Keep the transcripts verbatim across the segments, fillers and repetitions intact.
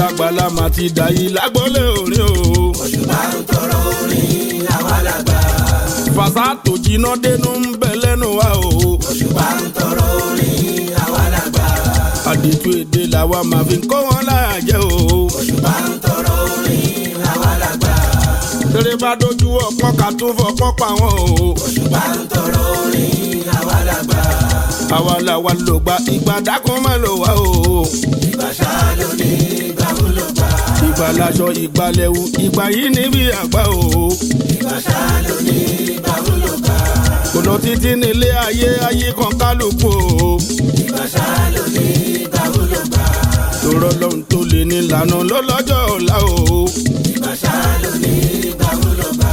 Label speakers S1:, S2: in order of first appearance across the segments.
S1: lágbàlá máa ti dà yìí lágbólé orin o.
S2: Òṣùpá ń tọrọ orin àwa làgbà.
S1: fàṣà tó jiná dénú ń bẹ lẹ́nu wa o.
S2: Òṣùpá ń tọrọ orin àwa làgbà.
S1: àdìtú èdè làwa máa fi kó wọn láyà jẹ o.
S2: Òṣùpá ń tọrọ orin àwa làgbà.
S1: tèrè bá dojú ọpọ́n ká tún fọpọ́n pa wọn o.
S2: Òṣùpá ń tọrọ orin àwa làgbà.
S1: àwa làwa ló gba ìgbà dákun má lò wá o.
S2: Ìgbà ṣáá ló ní ìgbà wo ló gbà.
S1: ìgbà laṣọ ìgbà lẹ́wù ìgbà yìí níbi àgbà o.
S2: Ìgbà ṣáá ló ní ìgbà wo ló gbà.
S1: kò lọ títí nílé ayé ayé kan kálukú o.
S2: Ìgbà ṣáá ló ní ìgbà wo ló gbà.
S1: lọ́rọ̀ lọ́hùn tó lè ní lànà lọ́lọ́jọ́ ọ̀la o.
S2: Ìgbà ṣáá ló ní ìgbà wo ló gbà.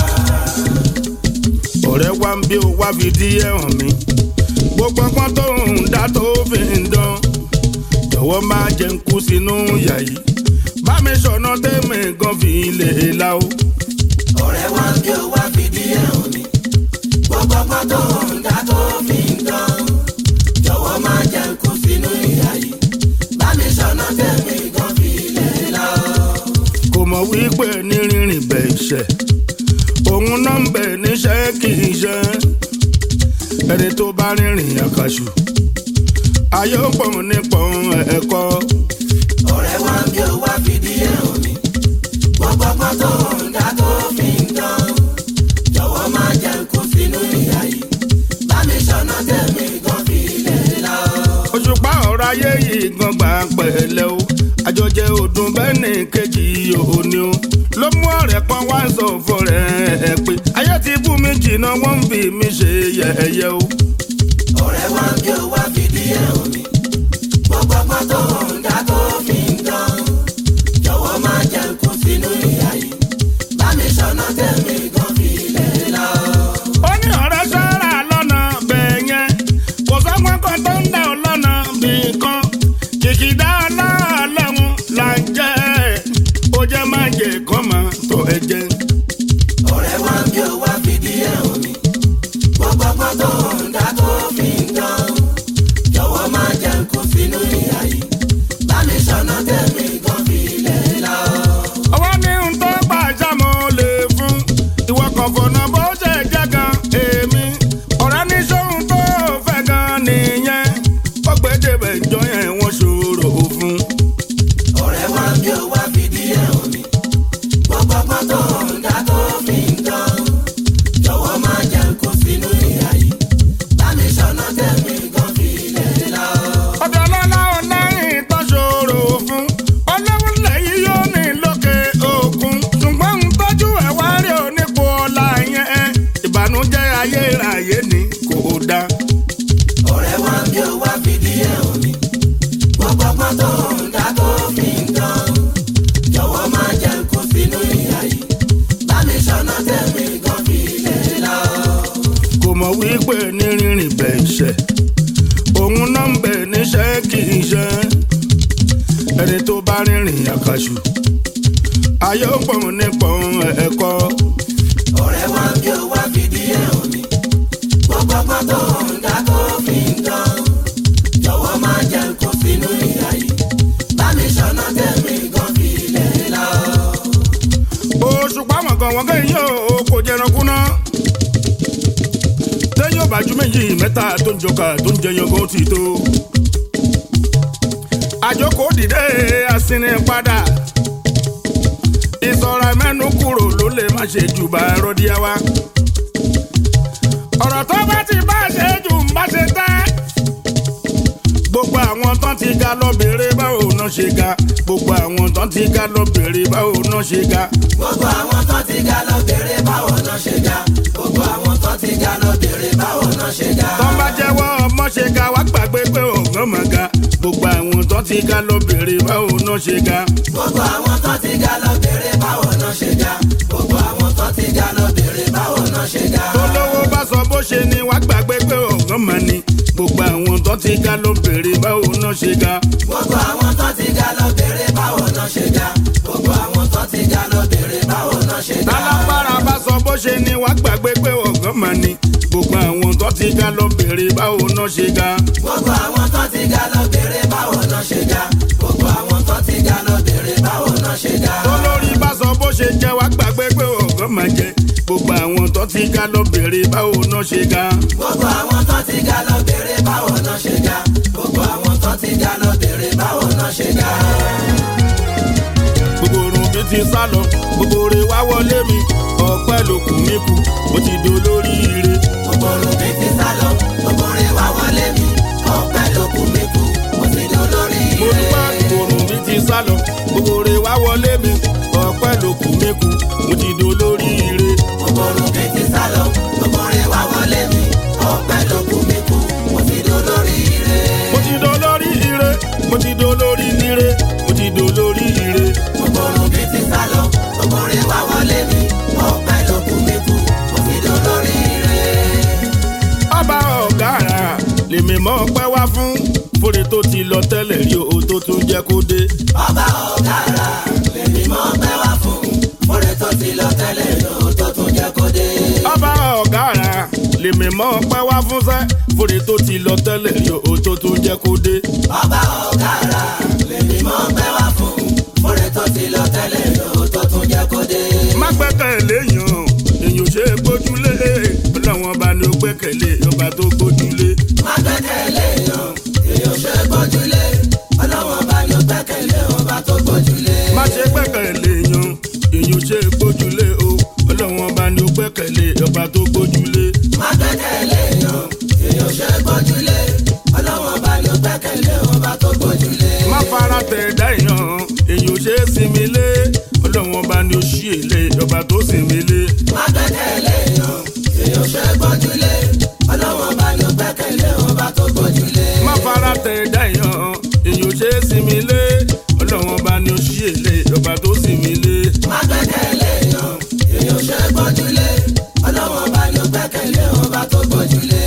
S1: ọ̀rẹ́ wa ń bí o wá fi díẹ̀ hàn mí. gbogbo ọgbọ́n tó ń dá tó fi ń dán. jọ̀wọ́ máa jẹ́ ń kú sínú ìyà yìí. bá mi ṣọ̀nà tẹ́mi gan fi lè la o.
S2: Ọ̀rẹ́ wa ń bí o wá fìdí ẹ̀ hàn mí. Gbogbo ọgbọ́n tó ń dá tó fi ń dán. Jọ̀wọ́ máa jẹ́ ń kú sínú ìyà yìí. Bá mi ṣọ̀nà tẹ̀mí gan fi lè la o.
S1: kò mọ̀ wípé ní rírìn bẹ̀ iṣẹ́. òun náà ń bẹ̀ níṣẹ́ kì í ṣe. ẹni tó bá rìnrìn àkàṣù. ayé ó pọ̀ nípọn ẹ̀kọ́.
S2: Ọ̀rẹ́ wa ń bí o wá fìdí ẹ̀ hàn mí. Gbogbo ọgbọ́n tó ń dá tó fi ń dán. Jọ̀wọ́ máa jẹ́ ń kú sínú ìyà yìí. Bá mi ṣọ̀nà tẹ̀mí gan fi lè la o.
S1: òṣùpá ọ̀rọ̀ ayé yìí gan gbà pẹ̀lẹ́ o. àjọjẹ ọdún bẹ́ẹ̀ ní kejì òní o. ló mú ọ̀rẹ́ kan wá sọ fọ́rẹ́ ẹ pé ayé ti bú mi jìnnà wọ́n ń fi mi ṣe yẹ̀yẹ́ o.
S2: Ọ̀rẹ́ wa ń bí o wá fìdí ẹ̀ hàn mí. Gbogbo ọgbọ́n tó ń dá tó fi ń dán. Jọ̀wọ́ máa jẹ́ ń kú sínú ìyà yìí. Bá mi ṣọ̀nà tẹ̀mí gan fi lè la o.
S1: ó ní ọ̀rẹ́ sọ́ra lọ́nà bẹ́ẹ̀ yẹn kò sọ́gbọ́n kan tó ń dá ọ lọ́nà bí kan kìkìdá ọlọ́ọ̀lọ́run là ń jẹ́ ó jẹ́ má jẹ́ kán máa tọ́ ẹ jẹ́.
S2: Ọ̀rẹ́ wa ń bí o wá fìdí ẹ̀ hàn mí. Gbogbo ọgbọ́n tó ń dá tó fi ń dán. Jọ̀wọ́ máa jẹ́ ń kú sínú ìyà yìí. Bá mi ṣọ̀nà tẹ̀mí gan fi lè la o.
S1: ọwọ́ ní n tó gbà jámọ́ lè fún ìwọ kan fọ̀nà bó ṣe jẹ́ gan èmi ọ̀rẹ́ ní sóhun tó fẹ́ gan nìyẹn ó gbé débẹ̀ ìjọ yẹn wọ́n ṣòro fún.
S2: Ọ̀rẹ́ wa ń bí o wá fìdí ẹ̀ hàn mí. Gbogbo ọgbọ́n tó ń dá tó fi ń dán. Jọ̀wọ́ máa jẹ́ ń kú sínú ìyà yìí. Bá mi ṣọ̀nà tẹ̀mí gan fi lè la o.
S1: ọ̀dọ̀ ọlọ́lá ọlẹ́yìn tó ṣòro fún ọlọ́run lẹ́yìn yóò ní lókè òkun ṣùgbọ́n ń tọ́jú ẹ̀ wá rí onípo ọ̀la yẹn ìbànújẹ́ ayérayé ni kò dáa.
S2: Ọ̀rẹ́ wa ń bí o wá fìdí ẹ̀ hàn mí. Gbogbo ọgbọ́n tó ń dá tó fi ń dán. Jọ̀wọ́ máa jẹ́ ń kú sínú ìyà yìí. Bá mi ṣọ̀nà tẹ̀mí gan fi lè la o.
S1: kò mọ̀ wípé ní rírìn bẹ̀ iṣẹ́. òun náà ń bẹ̀ níṣẹ́ kì í ṣe. ẹni tó bá rìnrìn àkàṣù. ayé ó pọ̀ nípọn ẹ̀kọ́.
S2: Ọ̀rẹ́ wa ń bí o wá fìdí ẹ̀ hàn mí. Gbogbo ọgbọ́n tó ń dá tó fi ń dán. Jọ̀wọ́ máa jẹ́ ń kú sínú ìyà yìí. Bá mi ṣọ̀nà tẹ̀mí gan fi lè la o.
S1: òṣùpá mọ̀gàn wọ́n kẹ́yìn yóò kò jẹranku náà. lẹ́yìn òbájú méjì mẹ́ta tó ń jọkà tó ń jẹyàn gan ti tó. àjòkó dìde àsìnì padà. ìsọ̀ra mẹ́nu kúrò ló lè má ṣe jù bá rọ́díá wa. ọ̀rọ̀ tó bá ti bá ṣe jù ń bá ṣe tẹ́. gbogbo àwọn tán ti ga lọ bèrè báwo náà ṣe ga. gbogbo àwọn tán ti ga lọ bèrè báwo náà ṣe ga.
S2: Gbogbo àwọn tó ti ga lọ bèrè báwo náà ṣe ga. Gbogbo àwọn tó ti ga lọ bèrè báwo náà ṣe ga.
S1: tán bá jẹ́wọ́ ọmọ ṣe ga wá gbàgbé pé ọ̀gán mọ̀ ga. gbogbo àwọn tán ti ga lọ bèrè báwo náà ṣe ga.
S2: Gbogbo àwọn tó ti ga lọ bèrè báwo náà ṣe ga. Gbogbo àwọn tó ti ga lọ bèrè báwo náà ṣe ga.
S1: tó lówó bá sọ bó ṣe ni wá gbàgbé pé ọ̀gán mọ̀ ni. gbogbo àwọn tán ti ga lọ bèrè báwo náà ṣe ga.
S2: Gbogbo àwọn tó ti ga lọ bèrè báwo náà ṣe ga. Gbogbo àwọn tó ti ga lọ bèrè báwo náà ṣe ga.
S1: tálágbára bá sọ bó ṣe ni wá gbàgbé pé ọ̀gán mọ̀ ni. gbogbo àwọn tán ti ga lọ bèrè báwo náà ṣe ga.
S2: Gbogbo àwọn tó ti ga lọ bèrè báwo náà ṣe ga. Gbogbo àwọn tó ti ga lọ bèrè báwo
S1: pé pé ọ̀gán máa jẹ gbogbo àwọn tó ti ga lọ bèrè báwo náà ṣe ga.
S2: gbogbo àwọn tó ti ga lọ bèrè báwo náà ṣe ga. gbogbo àwọn tó ti ga lọ bèrè báwo náà ṣe ga.
S1: gbogbo orun bí ti sá lọ gbogbo rẹ̀ wá wọlé mi ọpẹ́ lókun mi kù mo ti dolórí ire.
S2: gbogbo orun bí ti sá lọ gbogbo rẹ̀ wá wọlé mi ọpẹ́ lókun mi kù mo ti dolórí ire.
S1: mo dúpẹ́ gbogbo orun bí ti sá lọ gbogbo rẹ̀ wá wọlé mi ọpẹ́ lókun mi kù mo ti dolórí ire.
S2: gbogbo orun bí ti sá lọ gbogbo rẹ̀ wá wọlé mi ọpẹ́ lókun mi kù mo ti dolórí ire.
S1: mo ti dolórí ire mo ti dolórí ire mo ti dolórí ire.
S2: gbogbo orun bí ti sá lọ gbogbo rẹ̀ wá wọlé mi ọpẹ́ lókun mi kù mo ti dolórí ire.
S1: ọba ọ̀gára lèmi mọ́ ọpẹ́ wá fún fúre tó ti lọ tẹ́lẹ̀ rí o tó tún jẹ́ kó dé.
S2: ọba ọ̀gára lèmi mọ́ ọpẹ́ wá fún fúre tó ti lọ tẹ́lẹ̀ rí o tó tún jẹ́ kó dé.
S1: ọba ọ̀gára lèmi mọ́ ọpẹ́ wá fún sẹ́ fúre tó ti lọ tẹ́lẹ̀ rí o tó tún jẹ́ kó dé.
S2: ọba ọ̀gára lèmi mọ́ ọpẹ́ wá fún fúre tó ti lọ tẹ́lẹ̀ rí o tó tún jẹ́ kó dé.
S1: má gbẹ́kẹ̀lé yàn èyàn ṣe é gbójúlé ọlọ́wọ́n bá ní ó gbẹ́kẹ̀lé ọba tó gbójúlé.
S2: má gbẹ́kẹ̀lé yàn èyàn ṣe é gbójúlé ọlọ́wọ́n bá ní ó gbẹ́kẹ̀lé ọba tó gbójúlé.
S1: má ṣe gbẹ́kẹ̀lé yàn èyàn ṣe é gbójúlé o ọlọ́wọ́n bá ní ó gbẹ́kẹ̀lé ọba tó gbójúlé.
S2: má gbẹ́kẹ̀lé yàn èyàn ṣe é gbójúlé ọlọ́wọ́n bá ní ó gbẹ́kẹ̀lé ọba tó gbójúlé.
S1: má fara tẹ̀ dá èèyàn èèyàn ṣe é sinmi lé ọlọ́wọ́n bá ní ó ṣí èlé ọba tó sinmi lé.
S2: má gbẹ́kẹ̀lé yàn èyàn ṣe é gbójúlé ọlọ́wọ́n bá ní ó gbẹ́kẹ̀lé ọba tó gbójúlé.
S1: má fara tẹ̀ dá èèyàn èèyàn ṣe é sinmi lé ọlọ́wọ́n bá ní ó ṣí èlé ọba tó sinmi lé.
S2: má gbẹ́kẹ̀lé yàn èyàn ṣe é gbójúlé ọlọ́wọ́n bá ní ó gbẹ́kẹ̀lé ọba tó gbójúlé.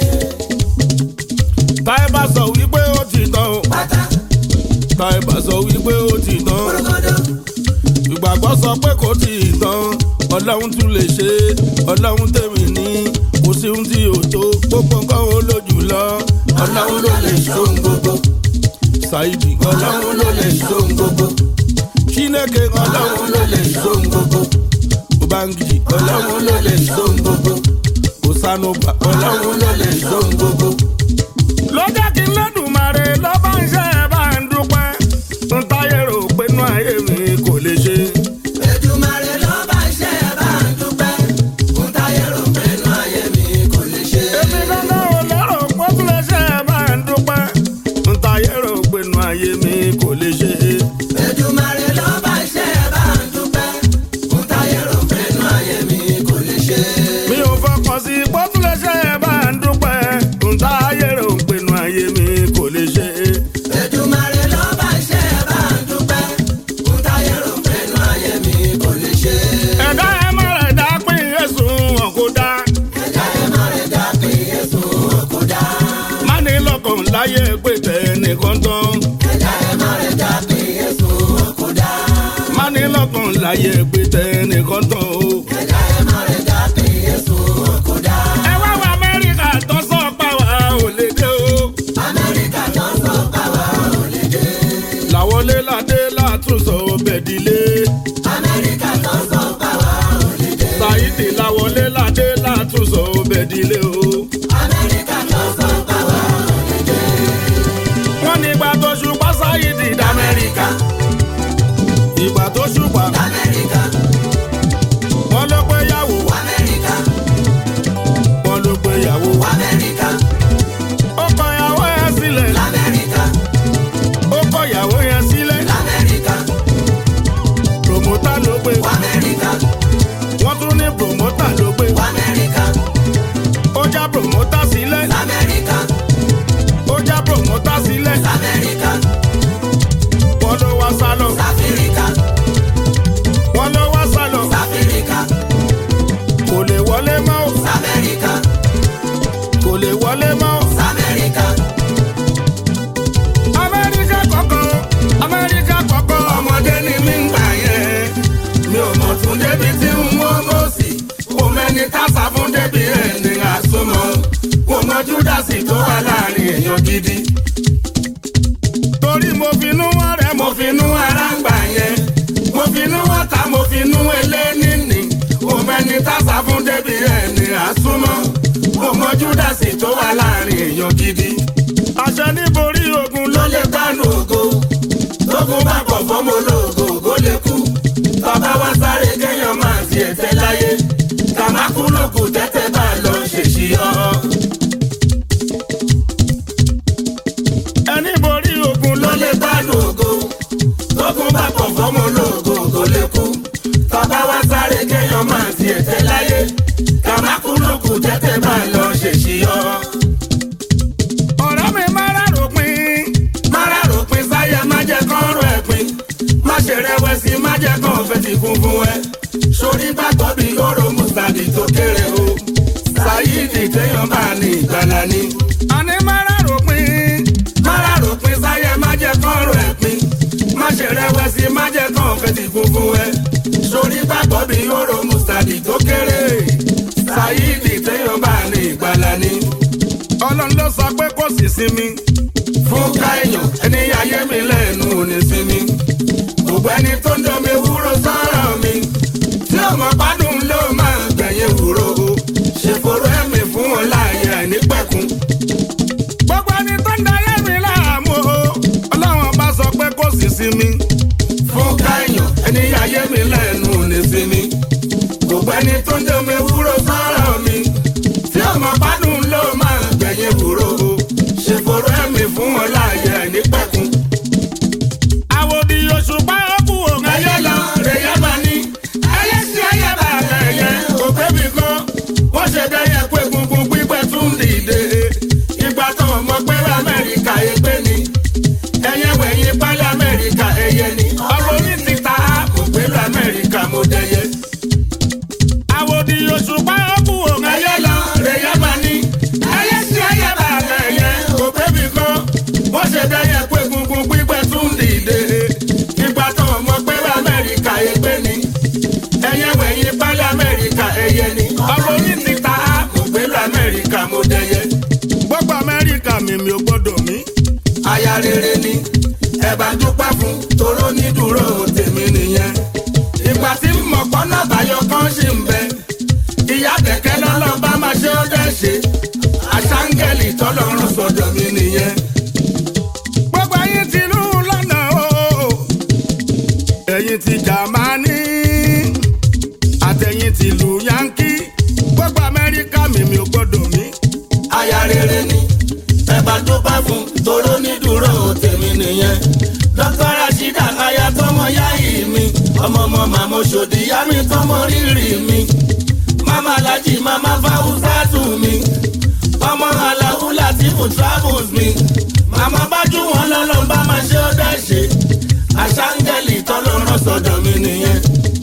S1: táyé bá sọ wípé ó ti tán o
S2: pátá
S1: táyé bá sọ wípé ó ti tán
S2: kúrúkúdú
S1: ìgbàgbọ́ sọ pé kò tí ì tán ọlọ́run tún lè ṣe ọlọ́run tèmi ní kò sí ohun tí ò tó gbogbo nǹkan ó lójú lọ
S2: ọlọ́run ló lè ṣohun gbogbo
S1: Saidi
S2: ọlọ́run ló lè ṣohun gbogbo
S1: Chineke
S2: ọlọ́run ló lè ṣohun gbogbo
S1: Ubangiji
S2: ọlọ́run ló lè ṣohun gbogbo
S1: Osanoba
S2: ọlọ́run ló lè ṣohun gbogbo.
S1: ló jẹ́ kí n lẹ́dùnmarè ló bá ń ṣe ẹ̀ bá ń dúpẹ́ ń táyé rò pé inú ayé mi kò lè ṣe.
S2: Èdùmàrè ló bá ṣe é bá ń dúpẹ́ ń táyé rò pé inú ayé mi kò lè ṣe.
S1: èmi dandan ò lérò pé ó tún lè ṣe ẹ̀ bá ń dúpẹ́ ń táyé rò pé inú ayé mi kò lè ṣe.
S2: Èdùmàrè ló bá ṣe é bá ń dúpẹ́ ń táyé rò pé inú ayé mi kò lè ṣe.
S1: mi ò fọkàn sí pé ó tún lè ṣe ẹ̀ bá ń dúpẹ́ ń táyé rò pé inú ayé mi kò lè ṣe.
S2: Èdùmàrè ló bá ṣe é bá ń dúpẹ́ ń táyé rò pé inú ayé mi kò lè ṣe.
S1: ẹ̀dá ẹ̀ má rẹ̀ dá pín Èṣù wọn kò dá.
S2: ẹ̀dá ẹ̀ má rẹ̀ dá pé Jésù wọn kò dá.
S1: má ní lọ́kàn láyé pé tẹ̀ nìkan tán.
S2: ẹ̀dá ẹ̀ má rẹ̀ dá pé Jésù wọn kò dá.
S1: má ní lọ́kàn láyé pé tẹ̀ nìkan tán o.
S2: ẹ̀dá ẹ̀ má rẹ̀ dá pé Jésù wọn kò dá.
S1: ẹ wá wá Amẹ́ríkà tó sọ pa wá ò lè dé o.
S2: Amẹ́ríkà tó sọ pàwọ́ ò lè dé.
S1: làwọlé ládé látúnṣọ bẹ̀dílé.
S2: Amẹ́ríkà tó sọ pàwọ́ ò lè dé.
S1: Saidi làwọlé ládé látúnṣọ bẹ̀dílé o.
S2: Amẹ́ríkà tó sọ pàwọ́ ò lè dé.
S1: wọ́n ní ìgbà tó ṣùpá Saidi d'Amẹ́ríkà. ìgbà tó ṣùpá
S2: Amẹ́ríkà
S1: wọ́n ló pé yàwó.
S2: Amẹ́ríkà
S1: wọ́n ló pé yàwó.
S2: Amẹ́ríkà
S1: ó kọ ìyàwó yẹn sílẹ̀.
S2: Amẹ́ríkà
S1: ó kọ ìyàwó yẹn sílẹ̀.
S2: Amẹ́ríkà
S1: promota ló pé.
S2: Amẹ́ríkà
S1: wọ́n tún ní promota ló pé.
S2: Amẹ́ríkà
S1: ó já promota sílẹ̀.
S2: Amẹ́ríkà
S1: ó já promota sílẹ̀.
S2: Amẹ́ríkà
S1: wọ́n ló wá sálọ.
S2: Sáfíríkà
S1: wọ́n ló wá sálọ.
S2: Sáfíríkà
S1: kò lè wọlé mọ́ o.
S2: Sáfíríkà
S1: kò lè wọlé mọ́ o.
S2: Sáfíríkà.
S1: Amẹ́ríkà kọ̀kọ́ Amẹ́ríkà kọ̀kọ́ ọmọdé ni mí ń gbà yẹn. mi ò mọ̀ tún débi tí ń wọ́n mọ̀ sí. kò mẹ́ni tásà fún débi ẹni àsomọ́. kò mọ Júdásì tó wà láàrin èèyàn gidi. torí mo finú wọn rẹ̀ mo finú ara ń gbà yẹn. mo finú wọn ta mo finú elé nínú.
S2: tó wà láàrin èèyàn gidi.
S1: àṣẹ ní borí ogun
S2: ló lè gbánú ògo tógun bá pọ̀ fọ́mọ ológo ògo lè kú. bàbá wa sáré kéèyàn máa tiẹ̀ tẹ́ láyé kàmákú lókù tẹ́tẹ́ bá lọ ṣèṣì ọ́.
S1: ẹni borí ogun
S2: ló lè gbánú ògo tógun bá pọ̀ fọ́mọ ológo ògo lè kú. bàbá wa sáré kéèyàn máa tiẹ̀ tẹ́ láyé kàmákú lókù tẹ́tẹ́ bá lọ ṣèṣì ọ́.
S1: ọ̀rọ̀ mi máa ráròpin
S2: má ráròpin sáyẹ má jẹ́ kán rọ ẹ̀pin má ṣe rẹ̀wẹ̀sì má jẹ́ kán fẹ́ ti kún fún ẹ. sórí gbàgbọ́ bí yóró mùsàdì tó kéré o Saidi téèyàn bá ní ìgbàlá ni.
S1: àní máa ráròpin
S2: má ráròpin sáyẹ má jẹ́ kán rọ ẹ̀pin má ṣe rẹ̀wẹ̀sì má jẹ́ kán fẹ́ ti kún fún ẹ. sórí gbàgbọ́ bí yóró mùsàdì tó kéré Saidi téèyàn bá ní ìgbàlá ni.
S1: ọlọ́run ló sọ pé kò sí sinmi
S2: fún káyọ̀ ẹni ayé mi lẹ́nu òní sinmi. gbogbo ẹni tó ń domi wúro sọ́rọ̀ mi tí ọmọ gbádùn ló máa gbẹ̀yìn wúro o ṣe fòrò ẹ̀mí fún wọn láàyè àìnípẹ̀kun.
S1: gbogbo ẹni tó ń dayé mi láàmú o ọlọ́run bá sọ pé kò sí sinmi
S2: fún káyọ̀ ẹni ayé mi lẹ́nu òní sinmi. gbogbo ẹni tó ń domi wúro sọ́rọ̀ mi tí ọmọ gbádùn ló máa gbẹ̀yìn wúro o ṣe fòrò ẹ̀mí fún wọn láàyè àìnípẹ̀kun.
S1: àwòdì òṣùpá ọkù òun
S2: ẹyẹ lọ rèyẹ máa ní ẹyẹ sí ẹyẹ bá ẹyẹ òkè mi kan wọ́n ṣe dẹ́yẹ pé gungun pípẹ́ tún dìde. ìgbà tó mọ̀ pé Amẹ́ríkà ẹgbẹ́ ni ẹyẹ wẹ̀yìn pálí Amẹ́ríkà ẹyẹ ni ọ̀rọ̀ ní ti ta kò pé lọ Amẹ́ríkà mo dẹyẹ.
S1: àwòdì òṣùpá ọkù òun
S2: ẹyẹ lọ rèyẹ máa ní ẹyẹ sí ẹyẹ bá ẹyẹ òkè mi kan wọ́n ṣe dẹ́yẹ pé gungun pípẹ́ tún dìde. ìgbà tó mọ̀ pé Amẹ́ríkà ẹgbẹ́ ni ẹyẹ wẹ̀yìn pálí Amẹ́ríkà ẹyẹ ni ọ̀rọ̀ ní ti ta kò pé lọ Amẹ́ríkà mo dẹyẹ.
S1: gbogbo Amẹ́ríkà mi mi ò gbọ́dọ̀ mí.
S2: aya rere ni ẹ bá dúpẹ́ fún toró ní dúró tèmi nìyẹn. ìgbà tí mọ̀pọ́nà báyọ̀ kan ṣì ń bẹ ìyá kẹ̀kẹ́ lọ́lọ́ bá máa ṣe ó dẹ́ ṣe àṣàǹgẹ̀lì tọ́lọ́run sọ̀dọ̀ mi nìyẹn.
S1: gbogbo ẹ̀yin ti ìlú London o ẹ̀yin ti Jámánì àtẹ̀yin ti ìlú Yankee gbogbo Amẹ́ríkà mi mi ò gbọ́dọ̀ mí.
S2: aya rere ni ẹ bá dúpẹ́ fún toró ní dúró tèmi nìyẹn. dókítà Rashida aya tọmọ yáyì mi ọmọ ọmọ màmá Òṣòdì yá mi tọmọ rírì mi mama Alhaji mama Fawuzatu mi ọmọ Alahu Latifu travels mi mama bájú wọn lọ́lọ́ bá máa ṣe ó dẹ́ ṣe àṣàǹgẹ̀lì tọ́lọ́rọ̀ sọ̀dọ̀ mi nìyẹn.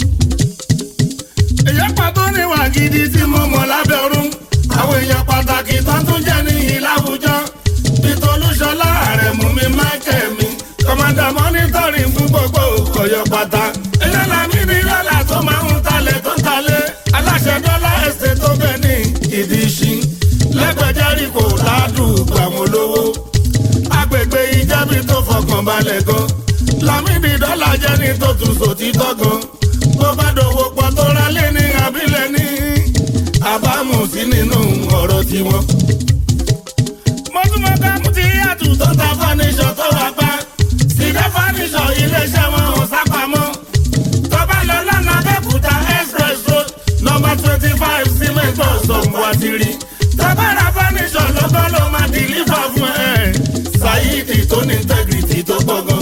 S1: èyàn pàtó níwà gidi tí mo mọ̀ lábẹ́ ọ̀run
S2: àwọn èèyàn pàtàkì tó tún jẹ́ níyì láwùjọ Ìtòlúṣọlá Àrẹ̀mú mi Michael mi kọ́mọ́dà mọ́nítọ́rì fún gbogbo Ọ̀yọ́ pátá. ìlànà mi ní lọ́la tó máa ń talẹ̀ tó ń talẹ̀ aláṣẹ dọ́là ẹ̀sẹ̀ tó bẹ̀ ní Ìdíṣin lẹ́gbẹ̀jẹ́rì kò ládùúgbò àwọn olówó agbègbè Ìjẹ̀bú tó fọkàn balẹ̀ gan Lámìdí dọ́là jẹ́ ní tó tún sòtítọ́ gan tó bá dòwò pọ̀ tó ra lé ní abilẹ̀ ní àbámu sí nínú ọ̀rọ̀ tiwọn.
S1: mo tún mọ ká mú ti yàtú
S2: tó ta fọ́níṣọ̀ tó wà pa sídẹ́ fọ́níṣọ̀ iléeṣẹ́ wọn ò sápamọ́ tó bá lọ lọ́nà Abẹ́òkúta express road number twenty five cement bus ọ̀hún wá ti rí tó bá ra fọ́níṣọ̀ lọ́gbọ́n ló máa dìlífà fún ẹ Saidi tó ní integrity tó pọ̀ gan.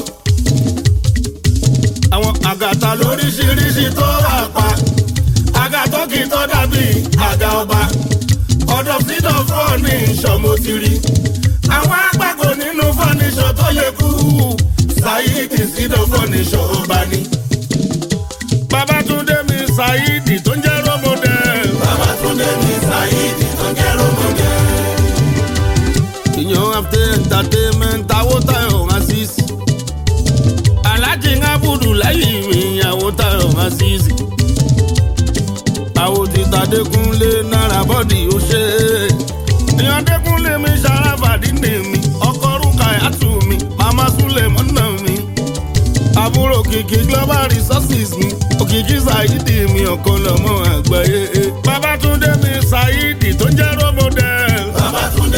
S2: àwọn àgàtà lóríṣiríṣi tó wà pa àga tó kì í tó dàbí àga ọba ọ̀dọ̀ fídọ̀ fọ́ọ̀nì ìṣọ̀mọ́ ti rí àwọn àgbàgbọ́ nínú fọ́níṣọ̀ tó lè kú Saidi fídọ̀ fọ́níṣọ̀ ọba ni.
S1: Babátúndé mi Saidi tó ń jẹ́ rọ́mọdé.
S2: Babátúndé mi Saidi tó ń jẹ́ rọ́mọdé.
S1: ìyàn after entertainment Awótáyọ̀ Azeez Alhaji Abudu lẹ́yìn mi Awótáyọ̀ Azeez àwòtítà Adékúnlé náírà bọ́dì ó ṣe é ìyàn Adékúnlé mi Ṣàràfàdí ní mi ọkọ Rúkàyátù mi màmá Súlẹ̀ mọ́nà mi àbúrò Òkìkí global resources mi Òkìkí Saidi mi ọ̀kan lọ́mọ àgbáyé Babátúndé mi Saidi tó ń jẹ́ role model.
S2: Babátúndé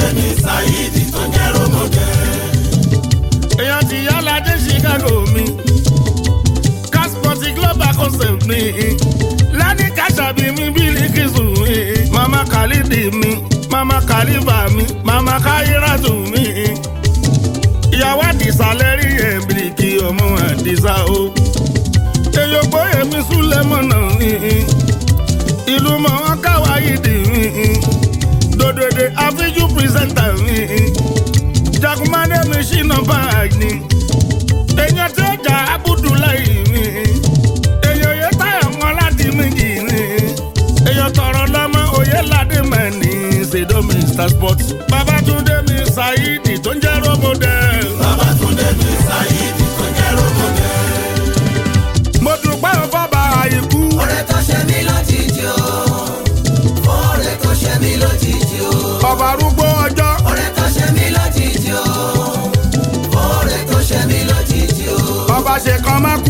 S2: Saidi tó jẹ́ rómọdé.
S1: èèyàn ti yálà dé Chicago mi Casport global concept mi lẹ́ni kàṣàbí mi Bílíkísù mi mama Khalidi mi mama Khalifa mi mama Khairatu mi ìyàwó àdìsá lẹ́rí ẹ̀ bíríkì ọmọ àdìsá o èyí gbóyè mi Súlẹ̀mọ́nà mi ìlú mọ̀ wọ́n káwáyé dì mí dòdòdè àfíjú pírẹsẹ̀ntà mi jagunmádé mi ṣìnà báàgì ni èèyàn tí ó jà Abudulayi mi èèyàn yẹ táyà wọn láti méjì ni èèyàn tọrọ lọmọ Oyèládé mẹ́ni ṣèdó Mister Sport Babátúndé mi Saidi tó ń jẹ́ rómọdé.
S2: Babátúndé mi Saidi tó jẹ́ rómọdé.
S1: mo dúpẹ́ fọ́ba àìkú.
S2: ọ̀rẹ́ tó ṣe mí lójijì o. ọ̀rẹ́ tó ṣe mí lójijì o.
S1: ọba arúgbó ọjọ́.
S2: ọ̀rẹ́ tó ṣe mí lójijì o. ọ̀rẹ́ tó ṣe mí lójijì o.
S1: ọba ṣe kan má kú.